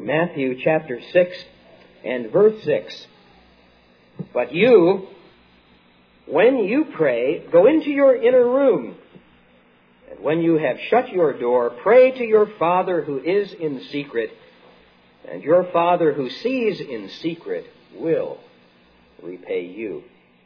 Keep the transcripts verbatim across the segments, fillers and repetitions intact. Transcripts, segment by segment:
Matthew chapter six and verse six. But you, when you pray, go into your inner room, and when you have shut your door, pray to your Father who is in secret, and your Father who sees in secret will repay you.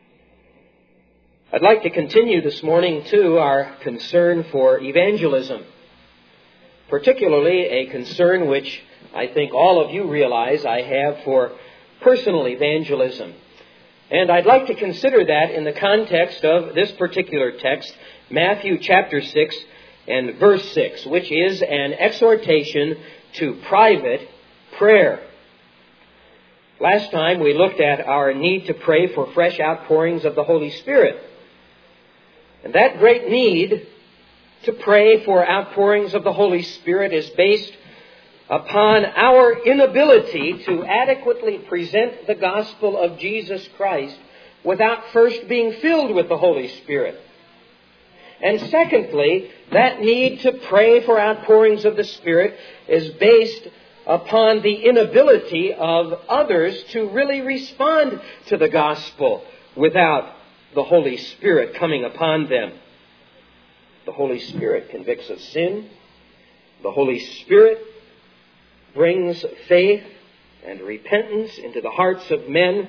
I'd like to continue this morning, too, our concern for evangelism, particularly a concern which I think all of you realize I have for personal evangelism. And I'd like to consider that in the context of this particular text, Matthew chapter six and verse six, which is an exhortation to private prayer. Last time we looked at our need to pray for fresh outpourings of the Holy Spirit. And that great need to pray for outpourings of the Holy Spirit is based upon our inability to adequately present the gospel of Jesus Christ without first being filled with the Holy Spirit. And secondly, that need to pray for outpourings of the Spirit is based upon the inability of others to really respond to the gospel without the Holy Spirit coming upon them. The Holy Spirit convicts of sin. The Holy Spirit brings faith and repentance into the hearts of men.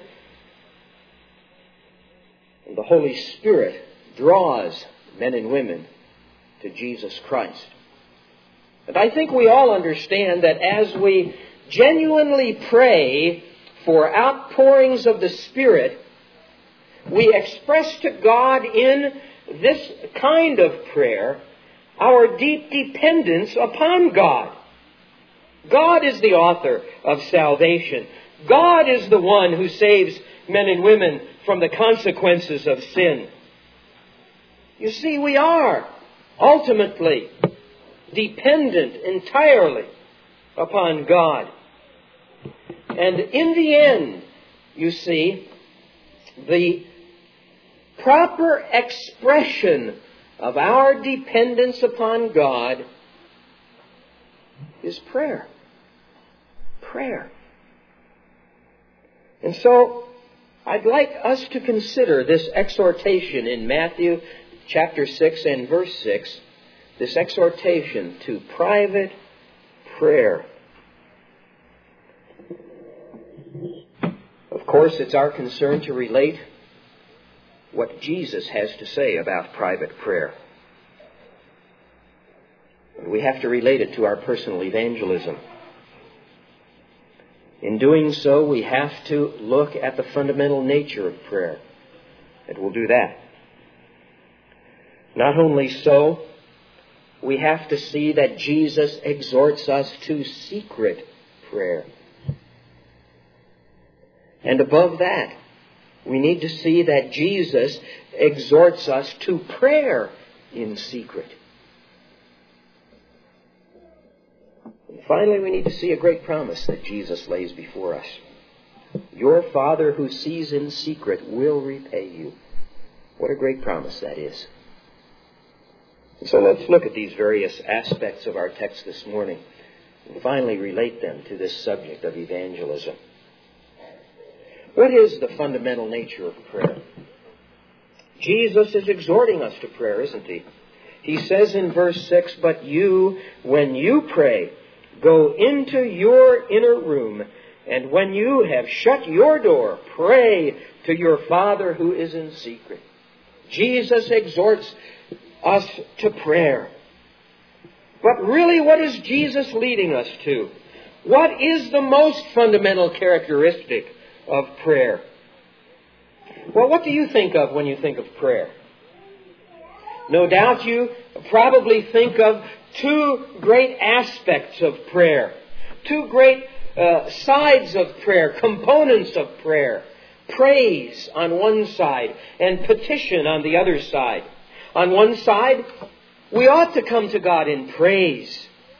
And the Holy Spirit draws men and women to Jesus Christ. And I think we all understand that as we genuinely pray for outpourings of the Spirit, we express to God in this kind of prayer our deep dependence upon God. God is the author of salvation. God is the one who saves men and women from the consequences of sin. You see, we are ultimately dependent entirely upon God. And in the end, you see, the proper expression of our dependence upon God is prayer. Prayer. And so, I'd like us to consider this exhortation in Matthew chapter six and verse six, this exhortation to private prayer. Of course, it's our concern to relate what Jesus has to say about private prayer. We have to relate it to our personal evangelism. In doing so, we have to look at the fundamental nature of prayer. And we'll do that. Not only so, we have to see that Jesus exhorts us to secret prayer. And above that, we need to see that Jesus exhorts us to prayer in secret. And finally, we need to see a great promise that Jesus lays before us. Your Father who sees in secret will repay you. What a great promise that is. And so let's look at these various aspects of our text this morning and finally relate them to this subject of evangelism. What is the fundamental nature of prayer? Jesus is exhorting us to prayer, isn't he? He says in verse six, but you, when you pray, go into your inner room, and when you have shut your door, pray to your Father who is in secret. Jesus exhorts us to prayer. But really, what is Jesus leading us to? What is the most fundamental characteristic of prayer? Well, what do you think of when you think of prayer? No doubt you probably think of two great aspects of prayer, two great uh, sides of prayer, components of prayer. Praise on one side and petition on the other side. On one side, we ought to come to God in praise.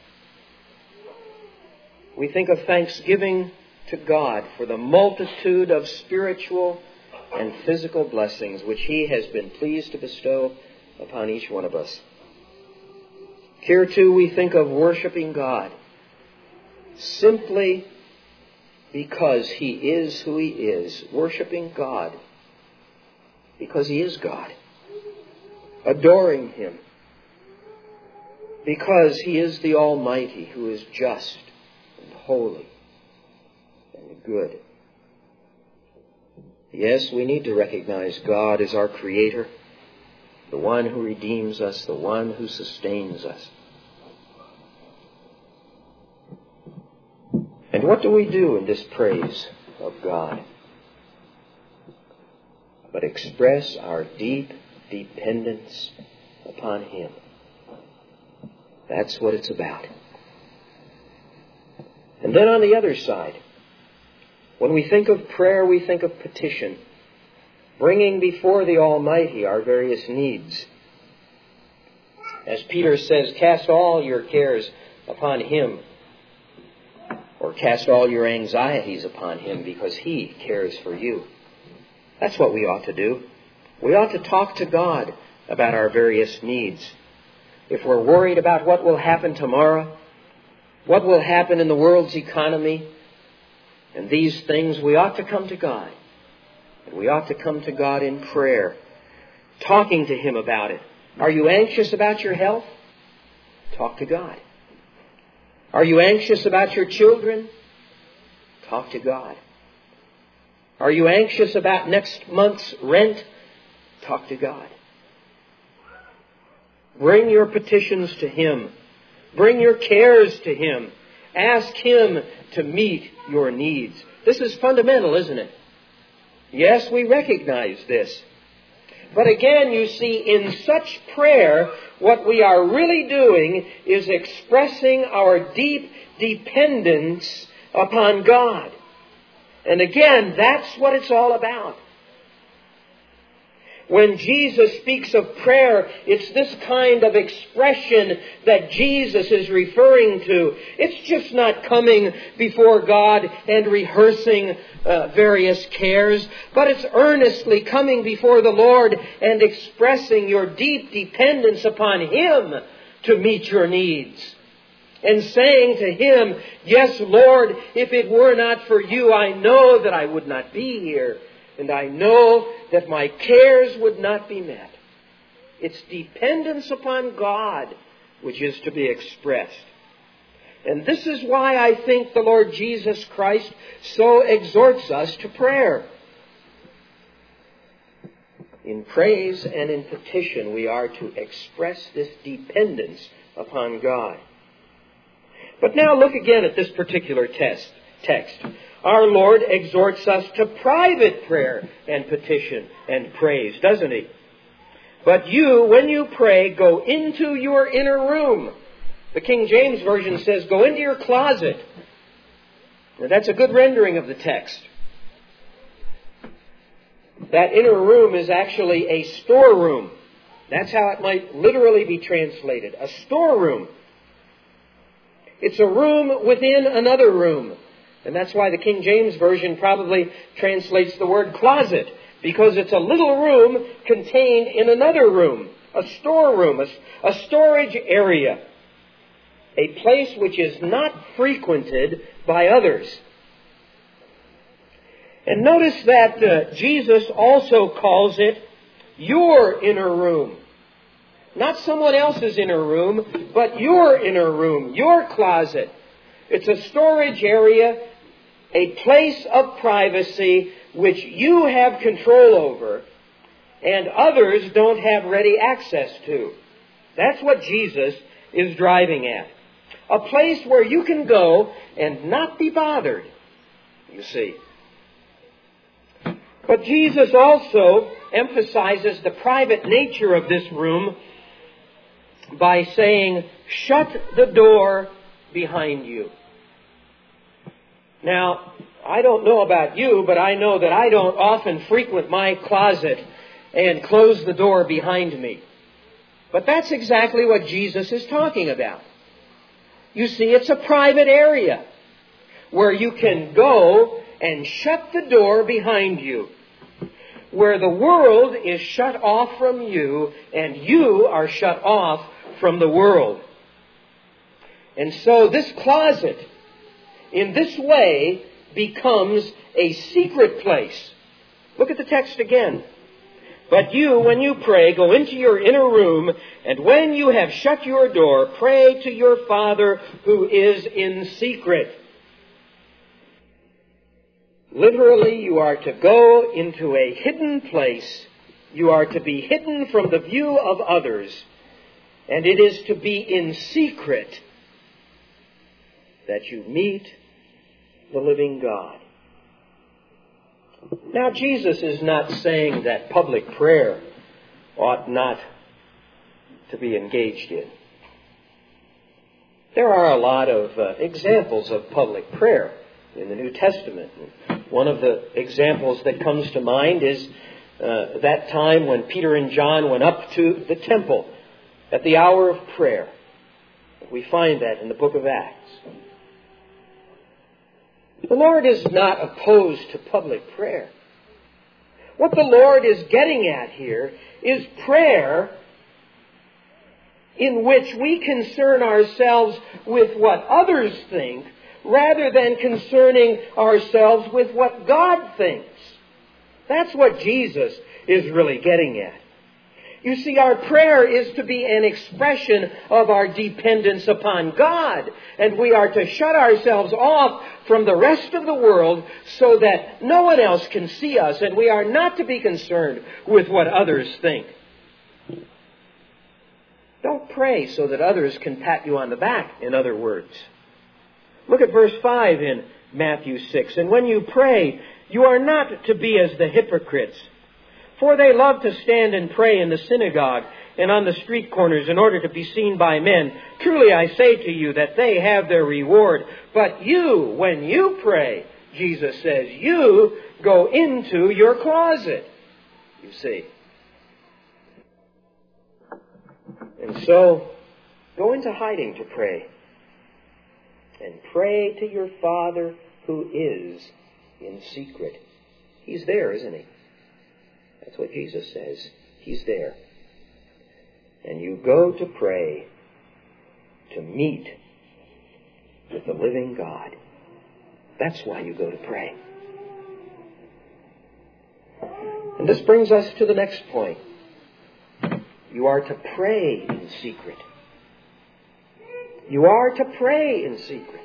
We think of thanksgiving to God for the multitude of spiritual and physical blessings which He has been pleased to bestow upon each one of us. Here too we think of worshiping God simply because He is who He is, worshiping God because He is God, adoring Him because He is the Almighty who is just and holy and good. Yes, we need to recognize God as our Creator, the one who redeems us, the one who sustains us. And what do we do in this praise of God? But express our deep dependence upon Him. That's what it's about. And then on the other side, when we think of prayer, we think of petition, bringing before the Almighty our various needs. As Peter says, cast all your cares upon Him, or cast all your anxieties upon Him because He cares for you. That's what we ought to do. We ought to talk to God about our various needs. If we're worried about what will happen tomorrow, what will happen in the world's economy, and these things, we ought to come to God. And we ought to come to God in prayer, talking to Him about it. Are you anxious about your health? Talk to God. Are you anxious about your children? Talk to God. Are you anxious about next month's rent? Talk to God. Bring your petitions to Him. Bring your cares to Him. Ask Him to meet your needs. This is fundamental, isn't it? Yes, we recognize this. But again, you see, in such prayer, what we are really doing is expressing our deep dependence upon God. And again, that's what it's all about. When Jesus speaks of prayer, it's this kind of expression that Jesus is referring to. It's just not coming before God and rehearsing uh, various cares, but it's earnestly coming before the Lord and expressing your deep dependence upon Him to meet your needs. And saying to Him, yes, Lord, if it were not for You, I know that I would not be here. And I know that my cares would not be met. It's dependence upon God which is to be expressed. And this is why I think the Lord Jesus Christ so exhorts us to prayer. In praise and in petition, we are to express this dependence upon God. But now look again at this particular test, text. Our Lord exhorts us to private prayer and petition and praise, doesn't He? But you, when you pray, go into your inner room. The King James Version says, go into your closet. Now, that's a good rendering of the text. That inner room is actually a storeroom. That's how it might literally be translated. A storeroom. It's a room within another room. And that's why the King James Version probably translates the word closet, because it's a little room contained in another room, a storeroom, a, a storage area, a place which is not frequented by others. And notice that uh, Jesus also calls it your inner room. Not someone else's inner room, but your inner room, your closet. It's a storage area, a place of privacy which you have control over and others don't have ready access to. That's what Jesus is driving at. A place where you can go and not be bothered, you see. But Jesus also emphasizes the private nature of this room by saying, shut the door behind you. Now, I don't know about you, but I know that I don't often frequent my closet and close the door behind me. But that's exactly what Jesus is talking about. You see, it's a private area where you can go and shut the door behind you, where the world is shut off from you and you are shut off from the world. And so this closet in this way becomes a secret place. Look at the text again. But you, when you pray, go into your inner room, and when you have shut your door, pray to your Father who is in secret. Literally, you are to go into a hidden place. You are to be hidden from the view of others. And it is to be in secret that you meet the living God. Now, Jesus is not saying that public prayer ought not to be engaged in. There are a lot of uh, examples of public prayer in the New Testament. One of the examples that comes to mind is uh, that time when Peter and John went up to the temple at the hour of prayer. We find that in the book of Acts. The Lord is not opposed to public prayer. What the Lord is getting at here is prayer in which we concern ourselves with what others think rather than concerning ourselves with what God thinks. That's what Jesus is really getting at. You see, our prayer is to be an expression of our dependence upon God. And we are to shut ourselves off from the rest of the world so that no one else can see us. And we are not to be concerned with what others think. Don't pray so that others can pat you on the back, in other words. Look at verse five in Matthew six. And when you pray, you are not to be as the hypocrites, for they love to stand and pray in the synagogue and on the street corners in order to be seen by men. Truly I say to you that they have their reward. But you, when you pray, Jesus says, you go into your closet. You see. And so, go into hiding to pray. And pray to your Father who is in secret. He's there, isn't he? That's what Jesus says. He's there. And you go to pray to meet with the living God. That's why you go to pray. And this brings us to the next point. You are to pray in secret. You are to pray in secret.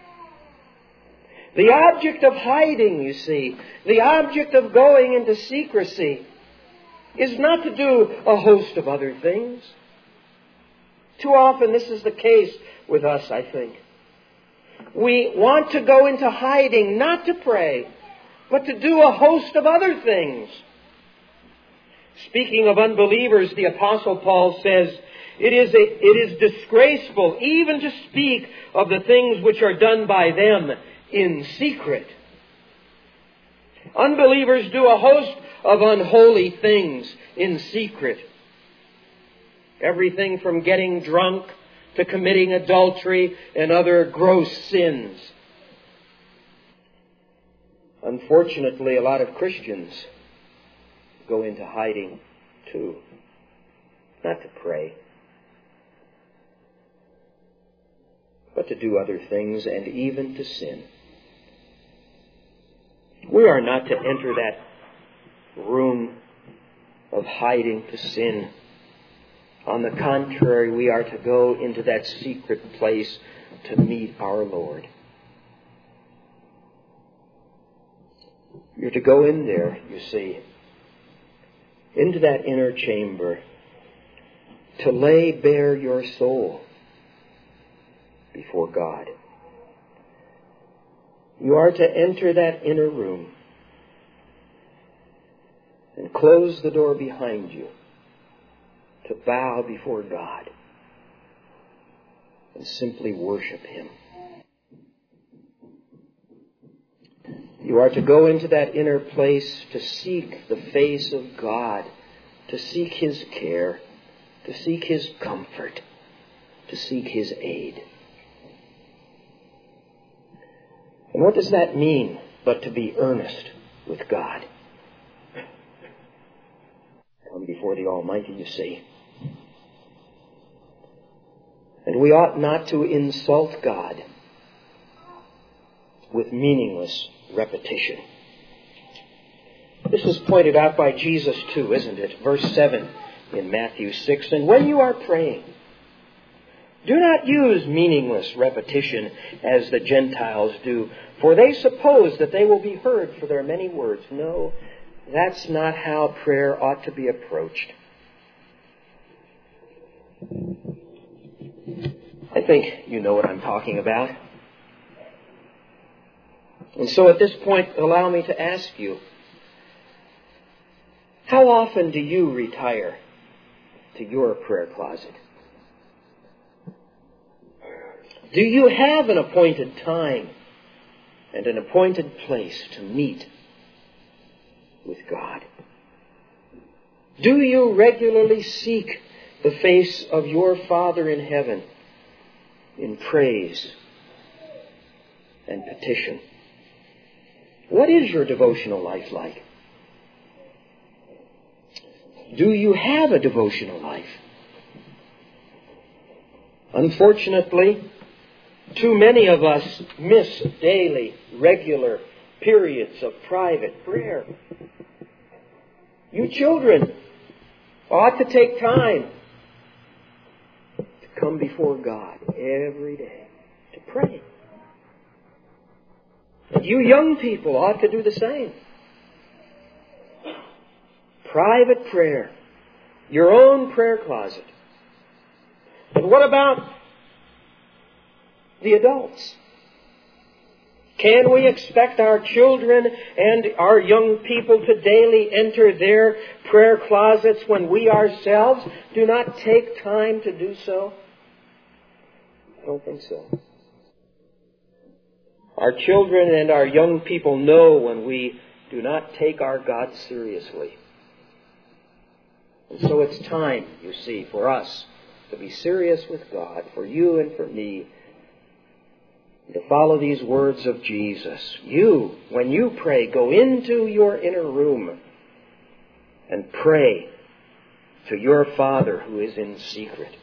The object of hiding, you see, the object of going into secrecy is not to do a host of other things. Too often this is the case with us, I think. We want to go into hiding not to pray, but to do a host of other things. Speaking of unbelievers, the Apostle Paul says, It is, a, it is disgraceful even to speak of the things which are done by them in secret. Unbelievers do a host of unholy things in secret. Everything from getting drunk to committing adultery and other gross sins. Unfortunately, a lot of Christians go into hiding too. Not to pray, but to do other things and even to sin. We are not to enter that room of hiding to sin. On the contrary, we are to go into that secret place to meet our Lord. You're to go in there, you see, into that inner chamber to lay bare your soul before God. You are to enter that inner room and close the door behind you to bow before God and simply worship Him. You are to go into that inner place to seek the face of God, to seek His care, to seek His comfort, to seek His aid. And what does that mean but to be earnest with God? Come before the Almighty, you see. And we ought not to insult God with meaningless repetition. This is pointed out by Jesus too, isn't it? Verse seven in Matthew six. And when you are praying, do not use meaningless repetition as the Gentiles do, for they suppose that they will be heard for their many words. No, that's not how prayer ought to be approached. I think you know what I'm talking about. And so at this point, allow me to ask you, how often do you retire to your prayer closet? Do you have an appointed time and an appointed place to meet with God? Do you regularly seek the face of your Father in heaven in praise and petition? What is your devotional life like? Do you have a devotional life? Unfortunately, too many of us miss daily, regular periods of private prayer. You children ought to take time to come before God every day to pray. And you young people ought to do the same. Private prayer. Your own prayer closet. But what about the adults? Can we expect our children and our young people to daily enter their prayer closets when we ourselves do not take time to do so? I don't think so. Our children and our young people know when we do not take our God seriously. And so it's time, you see, for us to be serious with God, for you and for me, to follow these words of Jesus. You, when you pray, go into your inner room and pray to your Father who is in secret.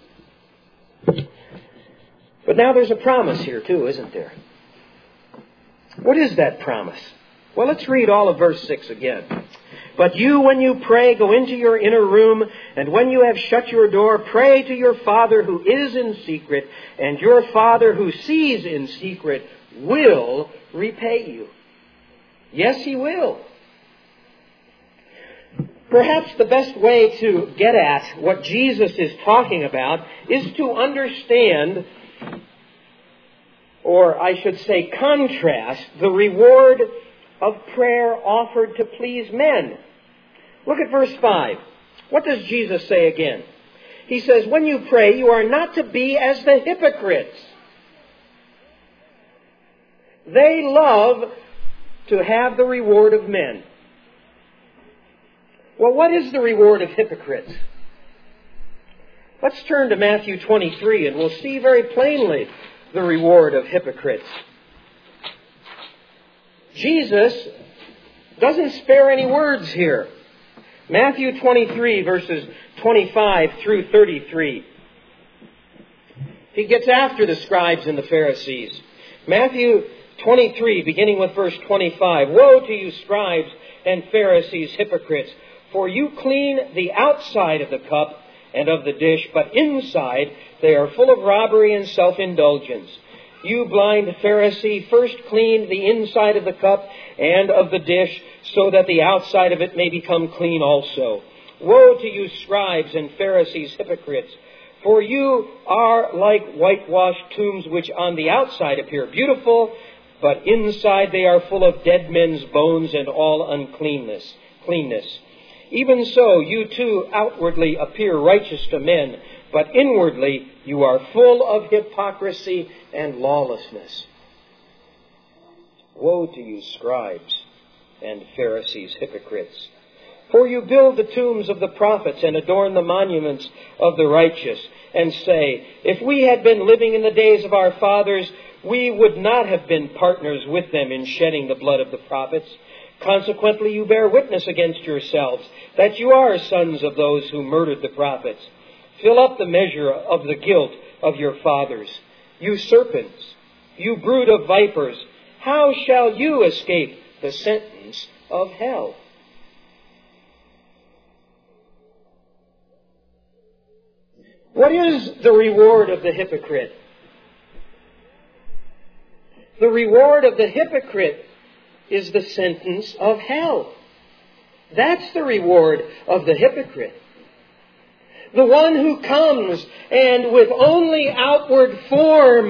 But now there's a promise here too, isn't there? What is that promise? Well, let's read all of verse six again. But you, when you pray, go into your inner room, and when you have shut your door, pray to your Father who is in secret, and your Father who sees in secret will repay you. Yes, He will. Perhaps the best way to get at what Jesus is talking about is to understand, or I should say contrast, the reward of prayer offered to please men. Look at verse five. What does Jesus say again? He says, when you pray, you are not to be as the hypocrites. They love to have the reward of men. Well, what is the reward of hypocrites? Let's turn to Matthew twenty-three and we'll see very plainly the reward of hypocrites. Jesus doesn't spare any words here. Matthew twenty-three, verses twenty-five through thirty-three. He gets after the scribes and the Pharisees. Matthew twenty-three, beginning with verse twenty-five. Woe to you, scribes and Pharisees, hypocrites! For you clean the outside of the cup and of the dish, but inside they are full of robbery and self-indulgence. You blind Pharisee, first clean the inside of the cup and of the dish, so that the outside of it may become clean also. Woe to you, scribes and Pharisees, hypocrites! For you are like whitewashed tombs, which on the outside appear beautiful, but inside they are full of dead men's bones and all uncleanness. Cleanness. Even so, you too outwardly appear righteous to men, but inwardly you are full of hypocrisy and lawlessness. Woe to you, scribes and Pharisees, hypocrites! For you build the tombs of the prophets and adorn the monuments of the righteous, and say, if we had been living in the days of our fathers, we would not have been partners with them in shedding the blood of the prophets. Consequently, you bear witness against yourselves that you are sons of those who murdered the prophets. Fill up the measure of the guilt of your fathers. You serpents, you brood of vipers, how shall you escape the sentence of hell? What is the reward of the hypocrite? The reward of the hypocrite is the sentence of hell. That's the reward of the hypocrite. The one who comes and with only outward form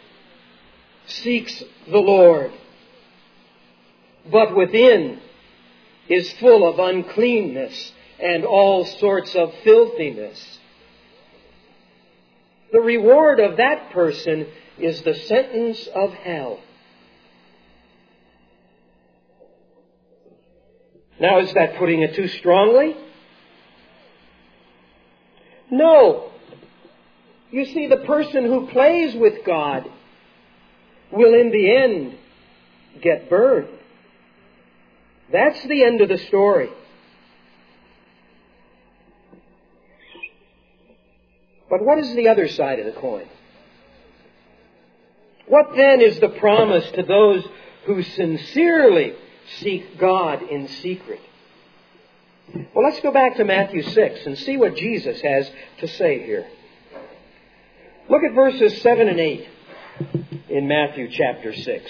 seeks the Lord, but within is full of uncleanness and all sorts of filthiness. The reward of that person is the sentence of hell. Now, is that putting it too strongly? No. You see, the person who plays with God will in the end get burned. That's the end of the story. But what is the other side of the coin? What then is the promise to those who sincerely seek God in secret? Well, let's go back to Matthew six and see what Jesus has to say here. Look at verses seven and eight in Matthew chapter six.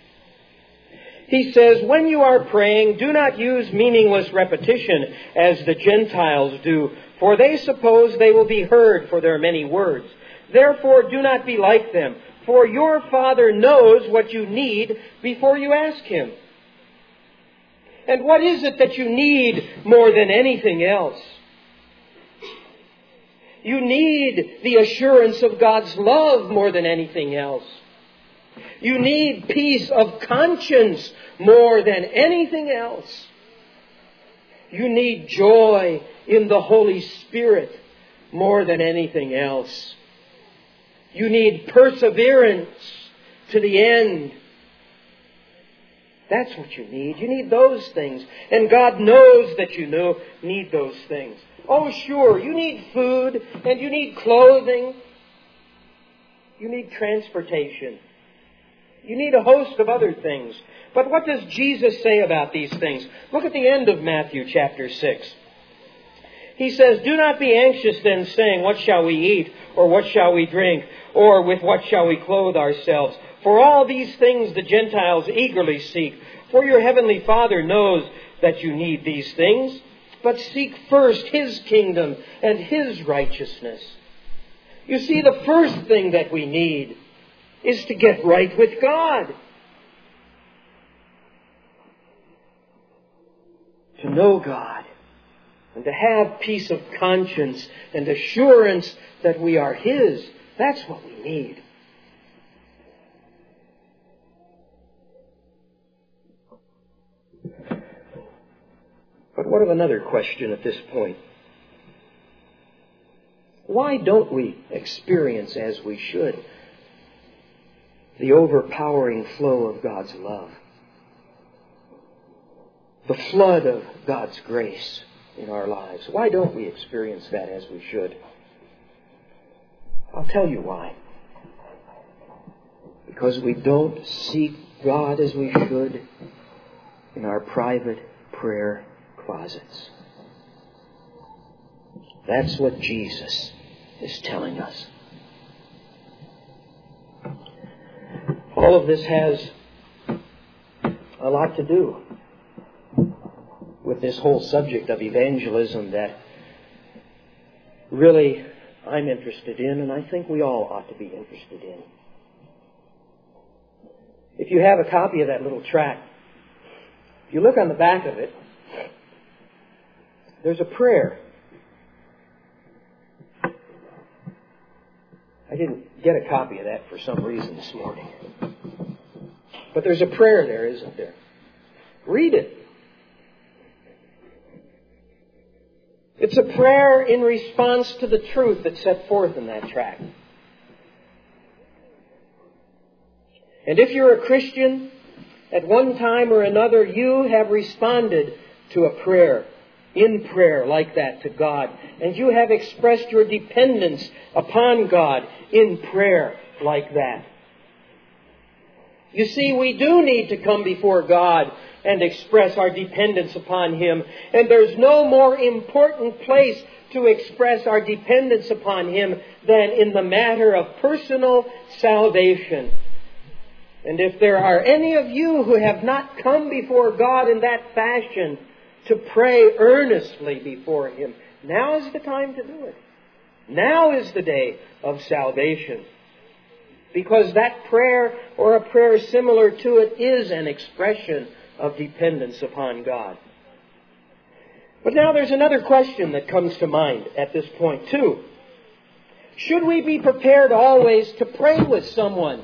He says, "When you are praying, do not use meaningless repetition as the Gentiles do, for they suppose they will be heard for their many words. Therefore, do not be like them, for your Father knows what you need before you ask Him." And what is it that you need more than anything else? You need the assurance of God's love more than anything else. You need peace of conscience more than anything else. You need joy in the Holy Spirit more than anything else. You need perseverance to the end. That's what you need. You need those things. And God knows that you know, need those things. Oh, sure, you need food and you need clothing. You need transportation. You need a host of other things. But what does Jesus say about these things? Look at the end of Matthew chapter six. He says, "Do not be anxious then, saying, what shall we eat? Or what shall we drink? Or with what shall we clothe ourselves? For all these things the Gentiles eagerly seek. For your heavenly Father knows that you need these things. But seek first His kingdom and His righteousness." You see, the first thing that we need is to get right with God. To know God. And to have peace of conscience and assurance that we are His. That's what we need. But what of another question at this point? Why don't we experience as we should the overpowering flow of God's love? The flood of God's grace in our lives. Why don't we experience that as we should? I'll tell you why. Because we don't seek God as we should in our private prayer closets. That's what Jesus is telling us. All of this has a lot to do with this whole subject of evangelism that really I'm interested in, and I think we all ought to be interested in. If you have a copy of that little tract, if you look on the back of it, there's a prayer. I didn't get a copy of that for some reason this morning. But there's a prayer there, isn't there? Read it. It's a prayer in response to the truth that's set forth in that tract. And if you're a Christian, at one time or another, you have responded to a prayer, in prayer like that to God. And you have expressed your dependence upon God in prayer like that. You see, we do need to come before God and express our dependence upon Him. And there's no more important place to express our dependence upon Him than in the matter of personal salvation. And if there are any of you who have not come before God in that fashion to pray earnestly before Him, now is the time to do it. Now is the day of salvation. Because that prayer, or a prayer similar to it, is an expression of dependence upon God. But now there's another question that comes to mind at this point too. Should we be prepared always to pray with someone?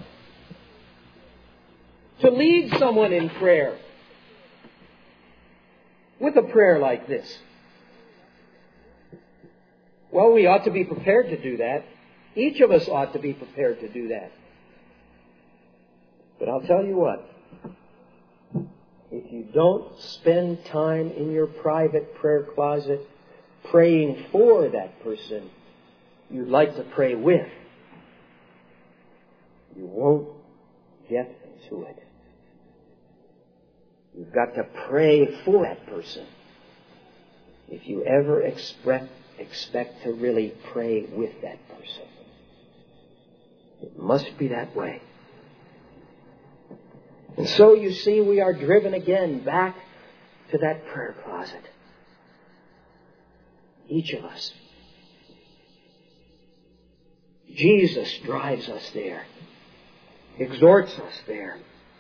To lead someone in prayer? With a prayer like this? Well, we ought to be prepared to do that. Each of us ought to be prepared to do that. But I'll tell you what. If you don't spend time in your private prayer closet praying for that person you'd like to pray with, you won't get to it. You've got to pray for that person if you ever expect, expect to really pray with that person. It must be that way. And so, you see, we are driven again back to that prayer closet. Each of us. Jesus drives us there. Exhorts us there.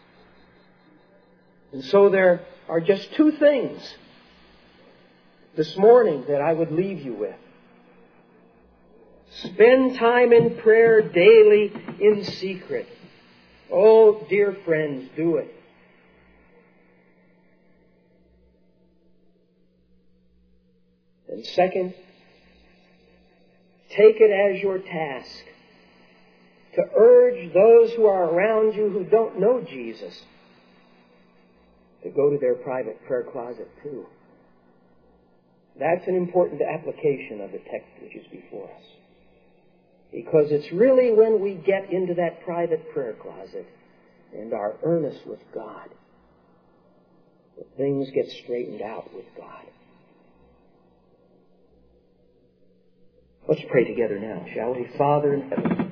And so there are just two things this morning that I would leave you with. Spend time in prayer daily in secret. Oh, dear friends, do it. And second, take it as your task to urge those who are around you who don't know Jesus to go to their private prayer closet too. That's an important application of the text which is before us. Because it's really when we get into that private prayer closet and are earnest with God that things get straightened out with God. Let's pray together now, shall we? Father in heaven,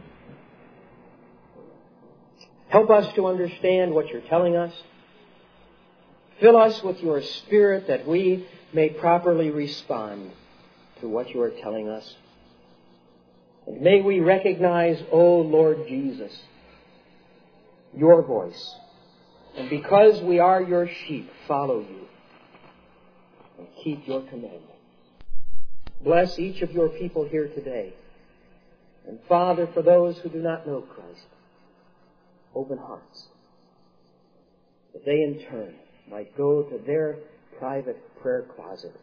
help us to understand what you're telling us. Fill us with your Spirit that we may properly respond to what you are telling us. And may we recognize, O Lord Jesus, your voice. And because we are your sheep, follow you and keep your commandments. Bless each of your people here today. And Father, for those who do not know Christ, open hearts, that they in turn might go to their private prayer closet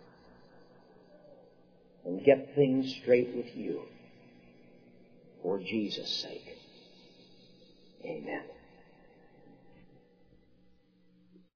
and get things straight with you. For Jesus' sake. Amen.